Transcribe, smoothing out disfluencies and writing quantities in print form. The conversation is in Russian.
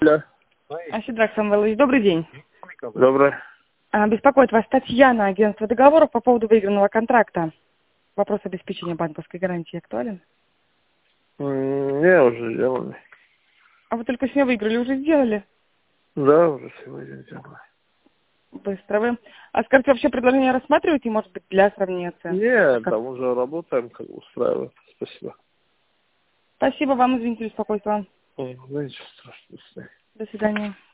Да. Асидрак Самвелович, добрый день. Добрый. Беспокоит вас Татьяна, агентство договоров по поводу выигранного контракта. Вопрос обеспечения банковской гарантии актуален? Не, уже сделали. А вы только сегодня выиграли, уже сделали? Да, уже сегодня сделали. Быстро вы. А скажите, вообще предложение рассматриваете, может быть, для сравнения цен? Не, там уже работаем, как устраивает. Спасибо. Спасибо вам, извините, беспокойство. Ну, ничего страшного. До свидания.